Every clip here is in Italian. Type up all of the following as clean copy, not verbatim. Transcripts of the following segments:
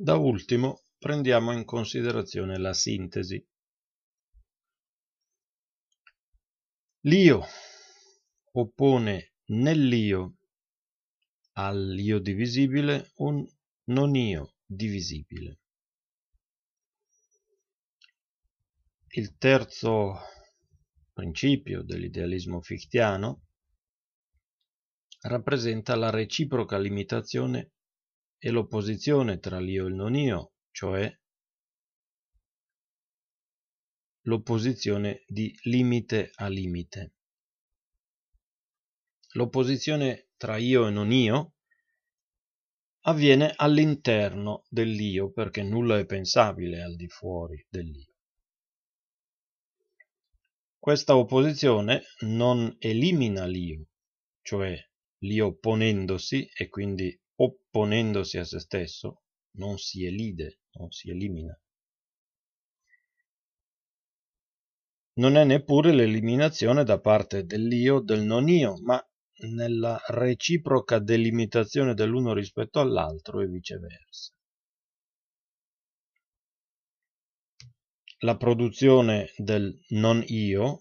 Da ultimo prendiamo in considerazione la sintesi. L'io oppone nell'io all'io divisibile un non io divisibile. Il terzo principio dell'idealismo fichtiano rappresenta la reciproca limitazione e l'opposizione tra l'io e il non io, cioè l'opposizione di limite a limite. L'opposizione tra io e non io avviene all'interno dell'io, perché nulla è pensabile al di fuori dell'io. Questa opposizione non elimina l'io, cioè l'io ponendosi e quindi opponendosi a se stesso, non si elide, non si elimina. Non è neppure l'eliminazione da parte dell'io del non io, ma nella reciproca delimitazione dell'uno rispetto all'altro e viceversa. La produzione del non io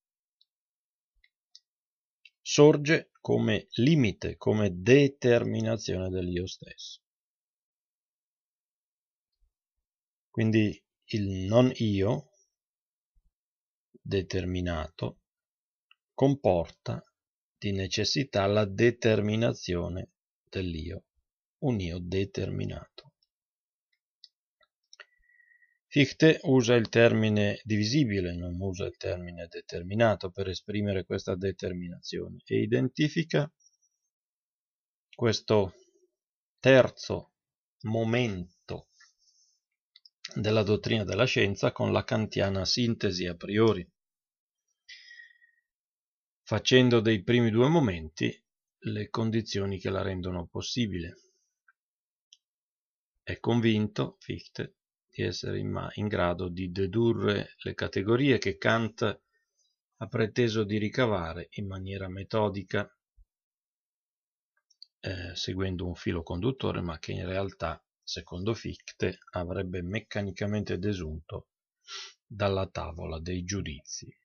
sorge come limite, come determinazione dell'io stesso. Quindi il non io determinato comporta di necessità la determinazione dell'io, un io determinato. Fichte usa il termine divisibile, non usa il termine determinato per esprimere questa determinazione e identifica questo terzo momento della dottrina della scienza con la kantiana sintesi a priori, facendo dei primi due momenti le condizioni che la rendono possibile. È convinto, Fichte, di essere in grado di dedurre le categorie che Kant ha preteso di ricavare in maniera metodica, seguendo un filo conduttore, ma che in realtà, secondo Fichte, avrebbe meccanicamente desunto dalla tavola dei giudizi.